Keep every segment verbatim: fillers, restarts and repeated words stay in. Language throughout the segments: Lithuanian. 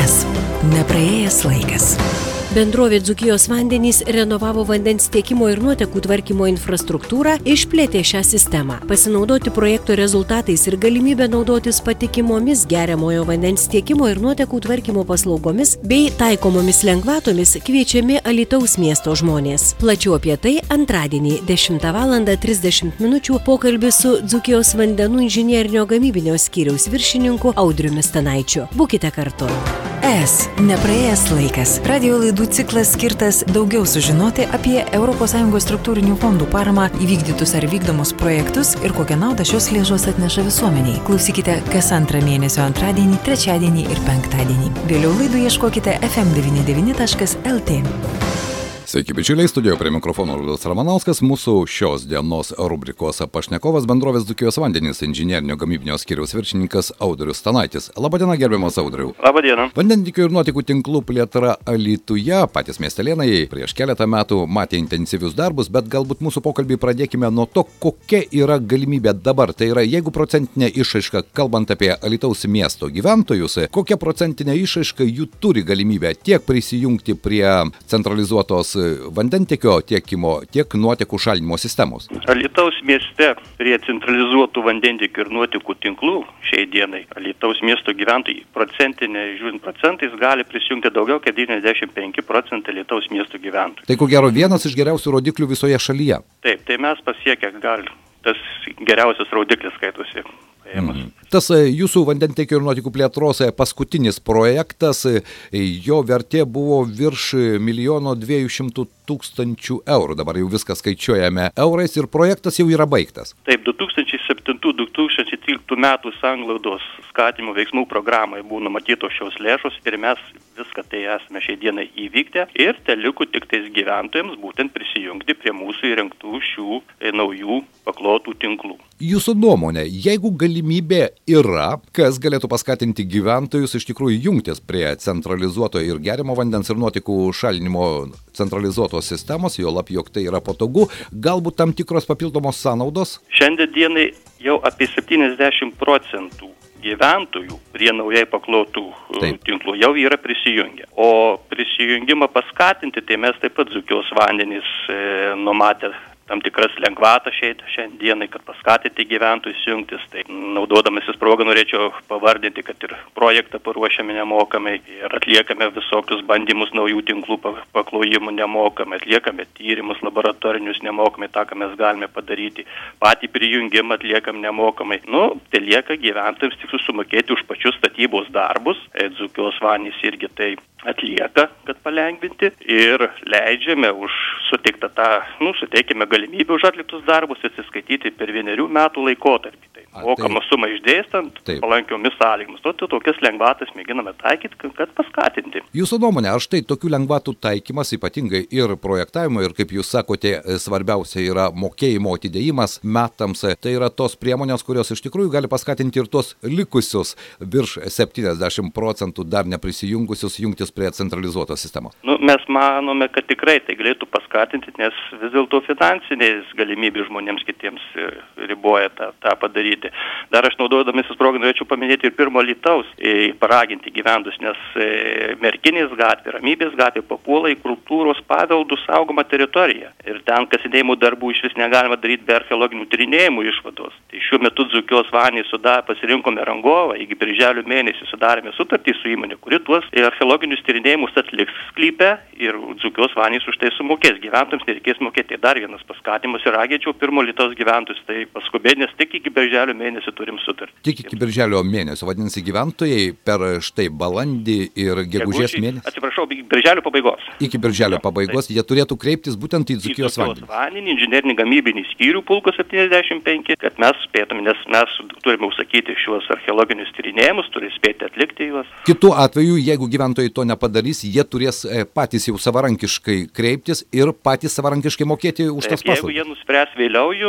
Es. Nepraėjęs laikas. Bendrovė Dzūkijos vandenys renovavo vandens tiekimo ir nuotekų tvarkymo infrastruktūrą, išplėtė šią sistemą. Pasinaudoti projekto rezultatais ir galimybę naudotis patikimomis geriamojo vandens tiekimo ir nuotekų tvarkymo paslaugomis bei taikomomis lengvatomis kviečiami Alytaus miesto žmonės. Plačiau apie tai antradienį dešimtą valandą trisdešimt minučių pokalbis su Dzūkijos vandenų inžinierinio gamybinio skyriaus viršininku Audriumi Stanaičiu. Būkite kartu. Es. Nepraėjęs laikas. Radio laidų ciklas skirtas daugiau sužinoti apie Europos Sąjungos struktūrinių fondų paramą įvykdytus ar vykdomus projektus ir kokią naudą šios lėšos atneša visuomeniai. Klausykite kas antrą mėnesio antradienį, trečiadienį ir penktadienį. Vėliau laidų ieškokite ef em devyniasdešimt devyni taškas el tė. Sveiki, bičiuliai, studijoje prie mikrofono Arvydas Ramanauskas, mūsų šios dienos rubrikos pašnekovas bendrovės Dzūkijos vandenys inžinierinio gamybinio skyriaus viršininkas Audrius Stanaitis. Labadiena, gerbiamas Audriau. Labadiena. Vandentiekio ir nuotekų tinklų plėtra Alytuje, patys miestelėnai prieš keletą metų matė intensyvius darbus, bet galbūt mūsų pokalbį pradėkime nuo to, kokia yra galimybė dabar. Tai yra, jeigu procentinė išraiška, kalbant apie Alytaus miesto gyventojus, kokia procentinė išraiška jų turi galimybę tiek prisijungti prie centralizuotos vandentiekio tiekimo, tiek nuotekų šalinimo sistemos. Alytaus mieste prie centralizuotų vandentiekio ir nuotekų tinklų šiai dienai Alytaus miesto gyventojai procentinė, žiūrint procentais, gali prisijungti daugiau kaip devyniasdešimt penki procentai Alytaus miesto gyventojų. Tai ko gero vienas iš geriausių rodiklių visoje šalyje. Taip, tai mes pasiekę gal tas geriausias rodiklis skaitosi. Mm. Tas jūsų vandentiekio ir nuotekų plėtros paskutinis projektas, jo vertė buvo virš milijono dviejų šimtų tūkstančių eurų. Dabar jau viską skaičiuojame eurais ir projektas jau yra baigtas. Taip, du tūkstančiai septintų - du tūkstančiai tryliktų metų sanglaudos skatinimo veiksmų programai buvo numatytos šios lėšos ir mes viską tai esame šiai dienai įvykdę ir teliko tik tais gyventojams būtent prisijungti prie mūsų įrengtų šių e, naujų paklotų tinklų. Jūsų nuomonė, jeigu galimybė yra, kas galėtų paskatinti gyventojus iš tikrųjų jungtis prie centralizuoto ir geriamo vandens ir nuotekų šalinimo centralizuotos sistemos, jo lab, jog tai yra patogu, galbūt tam tikros papildomos sąnaudos? Šiandien dienai jau apie septyniasdešimt procentų gyventojų prie naujai paklotų Taip. tinklų jau yra prisijungę. O prisijungimą paskatinti, tai mes taip pat Dzūkijos vandenys e, numatę tam tikras lengvatas šiandienai, kad paskatinti gyventojus jungtis. Tai naudodamasis progą norėčiau pavardinti, kad ir projektą paruošiame nemokamai ir atliekame visokius bandymus naujų tinklų paklojimų nemokamai, atliekame tyrimus laboratorinius nemokamai, tą, ką mes galime padaryti. Patį prijungimą atliekam nemokamai. Nu, tai lieka gyventojams tik sumokėti už pačius statybos darbus. Dzūkijos vandenys irgi tai atlieka, kad palengvinti ir leidžiame už suteiktą tą, nu, suteikime galimybę už atliktus darbus atsiskaityti per vienerių metų laikotarpį. Tai mokama suma išdėstant palankiomis sąlygomis. Nu, tai tokias lengvatas mėginame taikyti, kad paskatinti. Jūsų nuomonė, ar štai tokių lengvatų taikymas, ypatingai ir projektavimo, ir kaip jūs sakote, svarbiausia yra mokėjimo atidėjimas metams, tai yra tos priemonės, kurios iš tikrųjų gali paskatinti ir tos likusius virš septyniasdešimt procentų dar neprisijungusius jungtis prie centralizuotos sistemos? Nu, mes manome, kad tikrai tai galėtų paskatinti, nes vis dėlto finansinės galimybės žmonėms kitiems riboja tą, tą padaryti. Dar aš naudodamasis progą norėčiau paminėti ir pirmo Alytaus, e, paraginti gyventus, nes e, Merkinės gatvė, Ramybės gatvė papuola į kultūros paveldų saugomą teritoriją. Ir ten kasinėjimų darbų iš vis negalima daryti be archeologinių tyrinėjimų išvados. Tai šiuo metu Dzūkijos vandenys pasirinkome rangovą, iki birželio mėnesį sudarėme sutartį su įmonė, kuri tuos archeologinius tyrinėjimus atliks sklype ir Dzūkijos vandenys už tai sumokės. Gyventojams nereikės mokėti. Tai dar vienas paskatimas ir raginčiau pirmo Alytaus gyventojus tai paskubėti, nes tik iki birželio mėnesį turim sutartį. Tik iki birželio mėnesio, vadinasi, gyventojai per štai balandį ir gegužės mėnesį. Atsiprašau, iki birželio pabaigos. Iki birželio pabaigos jie turėtų kreiptis būtent į Dzūkijos vandenį. Vandenį, inžinerinį gamybinį skyrių pulko septyniasdešimt penki, kad mes spėtume, nes mes turime užsakyti šiuos archeologinius tyrinėjimus, turime spėti atlikti juos. Kitu atveju, jeigu gyventojai to nepadarys, jie turės patys jau savarankiškai kreiptis ir patys savarankiškai mokėti už tas paslaugas. Jeigu jie nuspręs vėliau jungtis,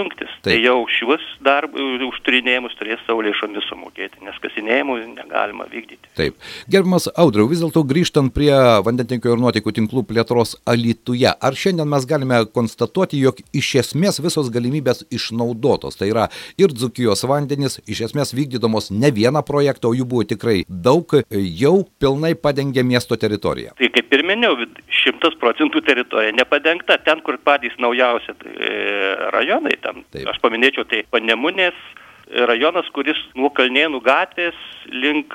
Tai jau šiuos dar užturinėjimus turės savo lėšomis sumokėti, nes kasinėjimų negalima vykdyti. Taip. Gerbiamas Audriau, vis dėlto grįžtant prie vandentiekio ir nuotekų tinklų plėtros Alytuje, ar šiandien mes galime konstatuoti, jog iš esmės visos galimybės išnaudotos? Tai yra ir Dzūkijos vandenys, iš esmės vykdydamos ne vieną projektą, o jų buvo tikrai daug, jau pilnai padengė miesto teritoriją. Tai kaip ir minėjau, šimtas procentų teritorija nepadengta, ten, kur patys naujausia rajonai, tam, aš paminėčiau, tai Panemunės rajonas, kuris nuo Kalnėnų gatvės link,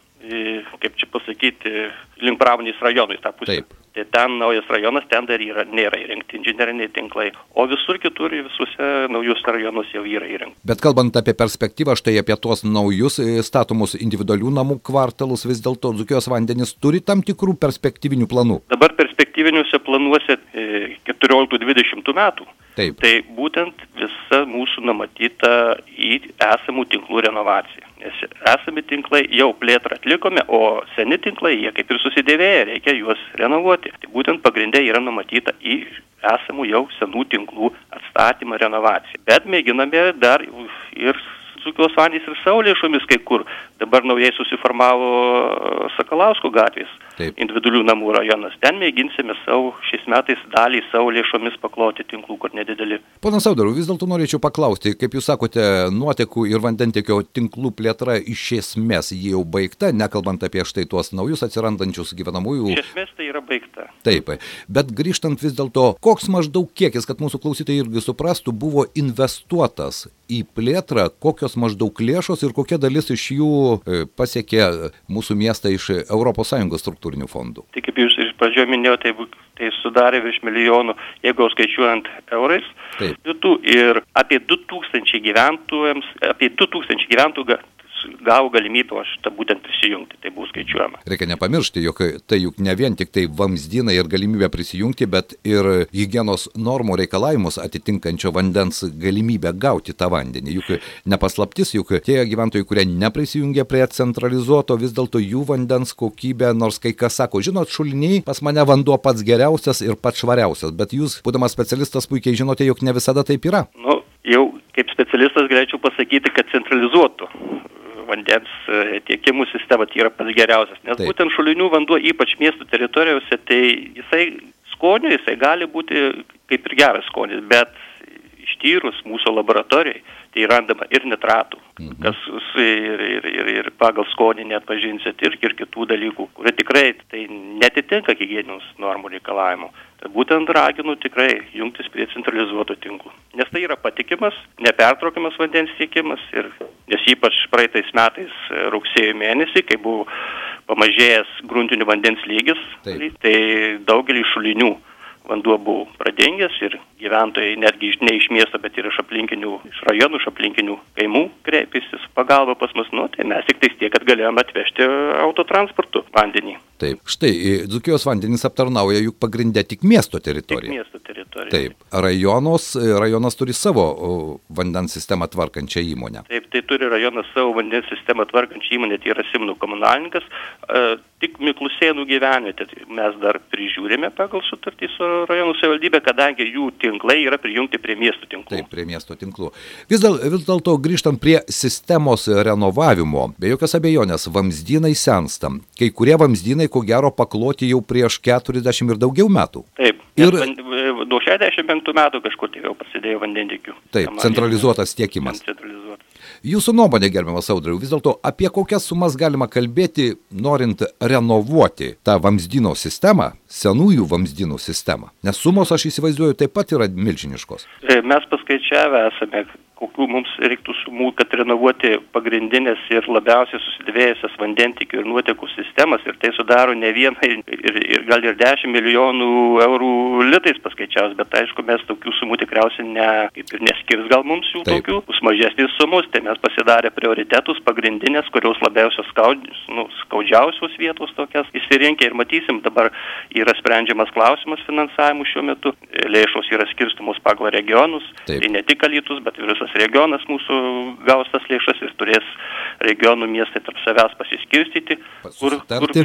kaip čia pasakyti, link pramonės rajonų į tą pusę. Taip. Tai ten naujas rajonas, ten dar yra, nėra įrengti inžineriniai tinklai, o visur kitur visuose naujus rajonus jau yra įrengti. Bet kalbant apie perspektyvą, štai apie tuos naujus statomus individualių namų kvartalus, vis dėlto Dzūkijos vandenys turi tam tikrų perspektyvinių planų. Dabar perspektyviniuose planuose keturioliktų dvidešimtų metų. Taip. Tai būtent visa mūsų numatyta į esamų tinklų renovaciją. Nes esami tinklai jau plėtrą atlikome, o seni tinklai, jie kaip ir susidėvėję, reikia juos renovuoti. Tai būtent pagrindė yra numatyta į esamų jau senų tinklų atstatymą, renovaciją. Bet mėginame dar ir Dzūkijos vandenys ir savo lėšomis kai kur. Dabar naujai susiformavo Sakalausko gatvės. Taip. Individualių namų rajonas. Ten mėginsime savo šiais metais dalį savo lėšomis pakloti tinklų, kur nedideli. Ponas Audriau, vis dėlto norėčiau paklausti, kaip jūs sakote, nuotekų ir vandentiekio tinklų plėtra iš esmės jau baigta, nekalbant apie štai tuos naujus atsirandančius gyvenamųjų. Iš esmės tai yra baigta. Taip, bet grįžtant vis dėlto, koks maždaug kiekis, kad mūsų klausytojai irgi suprastų, buvo investuotas į plėtrą, kokios maždaug lėšos ir kokia dalis iš jų pasiekė mūsų miestą iš Europos Sąjungos struktūrinių fondų? Tai kaip jūs iš pradžio minėjote, tai, tai sudarė virš milijonų, jeigu skaičiuojant eurais, du, ir apie du tūkstančiai gyventojams, apie du tūkstančiai gyventojų gavo galimybę šitą būtent prisijungti, tai buvo skaičiuojama. Reikia nepamiršti, jog tai juk ne vien tik tai vamzdynai ir galimybė prisijungti, bet ir higienos normų reikalavimus atitinkančio vandens galimybę gauti tą vandenį. Juk nepaslaptis, juk tie gyventojai, kurie neprisijungia prie centralizuoto, vis dėlto jų vandens kokybė, nors kai kas sako, žinot, šuliniai, pas mane vanduo pats geriausias ir pats švariausias, bet jūs, būdamas specialistas, puikiai žinote, jog ne visada taip yra. Nu, jau kaip specialistas galėčiau pasakyti, kad centralizuotų vandens tiekimų sistema tai yra pats geriausias, nes Taip. Būtent šulinių vanduo, ypač miestų teritorijose, tai jisai skoniu, jisai gali būti kaip ir geras skonis, bet ištyrus mūsų laboratorijai, tai randama ir nitratų, mhm. kas ir, ir, ir, ir pagal skonį neatpažinsit ir, ir kitų dalykų, kurie tikrai tai netitinka higieninių normų reikalavimų. Tai būtent raginu tikrai jungtis prie centralizuotų tinklų, nes tai yra patikimas, nepertraukiamas vandens tiekimas, ir, nes ypač praeitais metais rugsėjo mėnesį, kai buvo pamažėjęs gruntinių vandens lygis, Taip. Tai daugelį šulinių vanduo buvo pradingęs ir gyventojai netgi ne iš miesto, bet ir iš aplinkinių, iš rajonų, iš aplinkinių kaimų kreipėsi su pagalba pas mus, nu, tai mes tik tais tiek, kad galėjome atvežti autotransportu vandenį. Taip, štai Dzūkijos vandenys aptarnauja juk pagrindę tik miesto teritoriją. Tik miesto teritoriją. Taip, rajonos, rajonas turi savo vandens sistemą tvarkančią įmonę. Taip, tai turi rajonas savo vandens sistemą tvarkančią įmonę, tai yra Simnų komunalininkas, tik Miklusėnų gyvenvietė mes dar prižiūrime pagal sutartį su rajonų savivaldybė, kadangi jų tinklai yra prijungti prie miestų tinklų. Taip, prie miesto tinklų. Vis dėl, vis dėlto grįžtant prie sistemos renovavimo, be jokios abejonės, vamzdynai sensta. Kai kurie vamzdynai, ko gero, pakloti jau prieš keturiasdešimt ir daugiau metų. Taip, ir nuo šešiasdešimt penktų metų kažkur tai jau prasidėjo vandentiekių. Taip, centralizuotas tiekimas. Centralizuotas. Jūsų nuomonė, gerbiamas Audriau, vis dėlto apie kokias sumas galima kalbėti, norint renovuoti tą vamzdyno sistemą, senųjų vamzdynų sistemą? Nes sumos, aš įsivaizduoju, taip pat yra milžiniškos. Mes paskaičiavę esame, kokių mums reiktų sumų, kad renovuoti pagrindinės ir labiausiai susidėvėjusias vandentiekio ir nuotekų sistemas, ir tai sudaro ne vieną ir, ir, ir gal ir dešimt milijonų eurų litais paskaičiavus, bet aišku, mes tokių sumų tikriausiai ne, kaip ir neskirs gal mums jų Taip. Tokių, bus mažesnis sumus, tai mes pasidarė prioritetus pagrindinės, kurios labiausiai skaudžios, nu, skaudžiausios vietos tokias įsirinkę, ir matysim, dabar yra sprendžiamas klausimas finansavimų šiuo metu, lėšos yra skirstomos pagal regionus, Taip. Tai ne tik Alytus, bet visas regionas mūsų gaus tas lėšas ir turės regionų miestai tarp savęs pasiskirstyti, kur, kur ir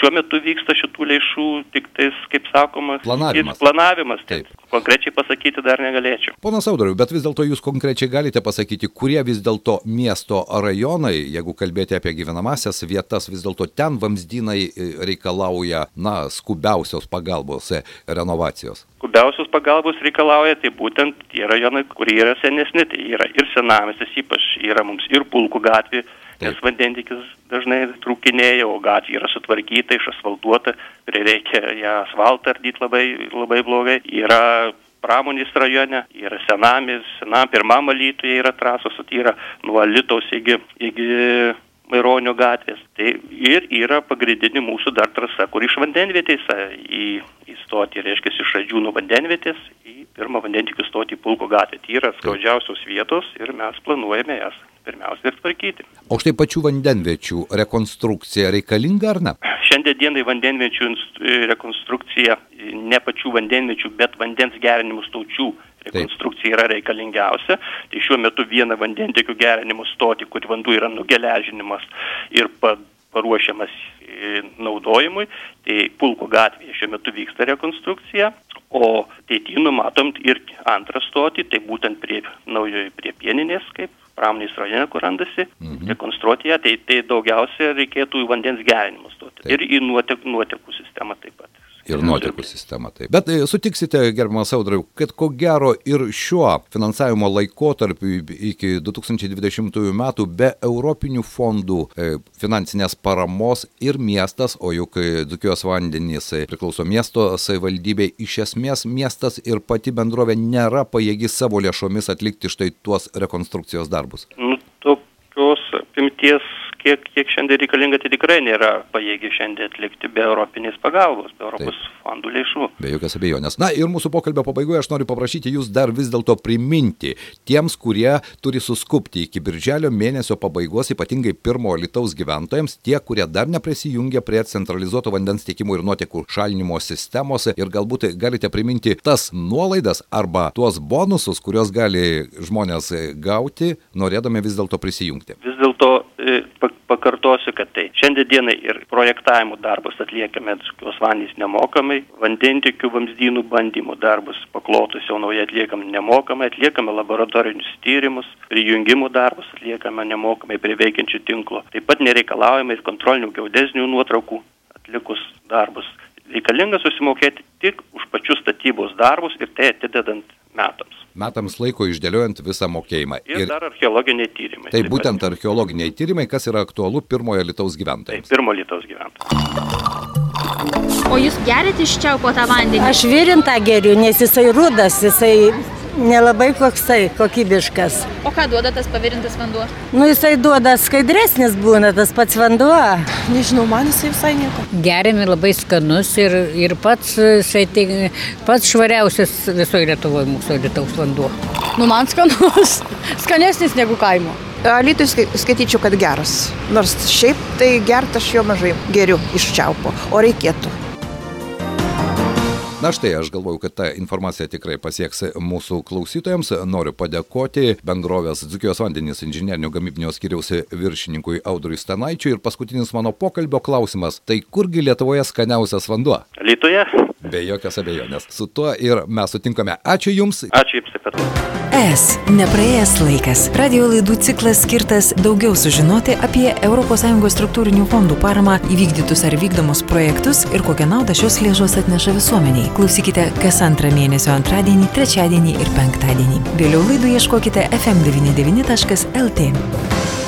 šiuo metu vyksta šitų lėšų tik tais, kaip sakoma, planavimas. planavimas taip. Taip. Konkrečiai pasakyti dar negalėčiau. Ponas Audriau, bet vis dėlto jūs konkrečiai galite pasakyti, kurie vis dėlto miesto rajonai, jeigu kalbėti apie gyvenamasias vietas, vis dėlto ten vamzdynai reikalauja, na, skubiausios pagalbos renovacijos. Skubiausios pagalbos reikalauja, tai būtent tie rajonai, kurie yra senesni, tai yra ir senamiestis, ypač yra mums ir Pulkų gatvė, nes vandentiekis dažnai trūkinėja, o gatvė yra sutvarkyta, išasfaltuota, prireikia ją asfaltą ardyti labai, labai blogai. Yra pramonės rajone, yra senamis, senam, pirmam Alytuje yra trasos, tai yra nuo Alytaus iki, iki Maironio gatvės. Tai ir yra pagrindinė mūsų dar trasa, kur iš vandenvietės į, įstoti, reiškia, iš Radžiūnų vandenvietės į pirmą vandentiekį stoti į Pulko gatvę. Tai yra skaudžiausios vietos ir mes planuojame jas pirmiausia ir tvarkyti. O štai pačių vandenviečių rekonstrukcija reikalinga ar ne? Šiandien dienai vandenviečių rekonstrukcija, ne pačių vandenviečių, bet vandens gerinimų stočių rekonstrukcija yra reikalingiausia. Tai šiuo metu vieną vandentiekio gerinimo stotį, kur vanduo yra nugeležinimas ir paruošiamas naudojimui, tai Pulko gatvėje šiuo metu vyksta rekonstrukcija, o ateityje numatom ir antrą stotį, tai būtent prie naujojo prie Pieninės, kaip pramonės rajone, kur randasi, mhm. rekonstruoti ją, tai, tai daugiausia reikėtų vandens gerinimo stoti. Ir į nuotek, nuotekų sistemą taip pat. Ir nuotekų sistema, taip. Bet sutiksite, gerbiamas Audriau, kad ko gero ir šiuo finansavimo laikotarpiu iki du tūkstančiai dvidešimtųjų metų be europinių fondų e, finansinės paramos ir miestas, o juk Dzūkijos vandenys priklauso miesto savivaldybei, iš esmės miestas ir pati bendrovė nėra pajėgi savo lėšomis atlikti štai tuos rekonstrukcijos darbus. Nu, tokios apimties Kiek, kiek šiandien reikalinga, tai tikrai nėra pajėgi šiandien atlikti be europinės pagalbos, be Europos Taip. fondų lėšų. Be jokios abejonės. Na ir mūsų pokalbio pabaigoje aš noriu paprašyti jūs dar vis dėlto priminti tiems, kurie turi suskubti iki birželio mėnesio pabaigos, ypatingai pirmo Alytaus gyventojams, tie, kurie dar neprisijungia prie centralizuoto vandens tiekimo ir nuotekų šalinimo sistemos ir galbūt galite priminti tas nuolaidas arba tuos bonusus, kuriuos gali žmonės gauti, norėdami vis dėlto prisijungti. Vis dėlto pakartosiu, kad tai šiandien dienai ir projektavimo darbus atliekame Dzūkijos vandenys nemokamai, vandentiekių vamzdynų bandymų darbus paklotus jau naujai atliekame nemokamai, atliekame laboratorinius tyrimus, prijungimų darbus atliekame nemokamai prie veikiančių tinklo. Taip pat nereikalaujame ir kontrolinių geodezinių nuotraukų atlikus darbus. Reikalinga susimokėti tik už pačius statybos darbus ir tai atidedant metams. Metams laiko išdėliojant visą mokėjimą. Ir, ir dar archeologiniai tyrimai. Tai taip būtent pat. Archeologiniai tyrimai, kas yra aktualu pirmojo Alytaus gyventojams. Tai pirmo Alytaus gyventojams. O jūs gerite iš čiaupo tą vandenį? Aš virintą geriu, nes jisai rudas, jisai nelabai koksai, kokybiškas. O ką duoda tas pavirintas vanduo? Nu, jisai duoda skaidresnis būna tas pats vanduo. Nežinau, man jisai visai nieko. Geriami labai skanus ir, ir pats, tai, pats švariausias visoje Lietuvoje mūsų Alytaus vanduo. Nu, man skanus, skanesnis negu kaimo. Alytui skaityčiau, kad geras. Nors šiaip tai gert aš jo mažai geriu iš čiaupo, o reikėtų. Na štai, aš galvoju, kad ta informacija tikrai pasieks mūsų klausytojams. Noriu padėkoti bendrovės Dzūkijos vandenys inžinerinio gamybinio skyriaus viršininkui Audriui Stanaičiui. Ir paskutinis mano pokalbio klausimas. Tai kurgi Lietuvoje skaniausias vanduo? Alytuje. Be jokios abejonės. Su tuo ir mes sutinkame. Ačiū Jums. Ačiū Jums taip pat. Es nepraėjęs laikas. Radio laidų ciklas skirtas daugiau sužinoti apie Europos Sąjungos struktūrinių fondų paramą įvykdytus ar vykdomus projektus ir kokią naudą šios lėšos atneša visuomeniai. Klausykite kas antrą mėnesio antradienį, trečiadienį ir penktadienį. Vėliau laidų ieškokite ef em devyniasdešimt devyni taškas el tė.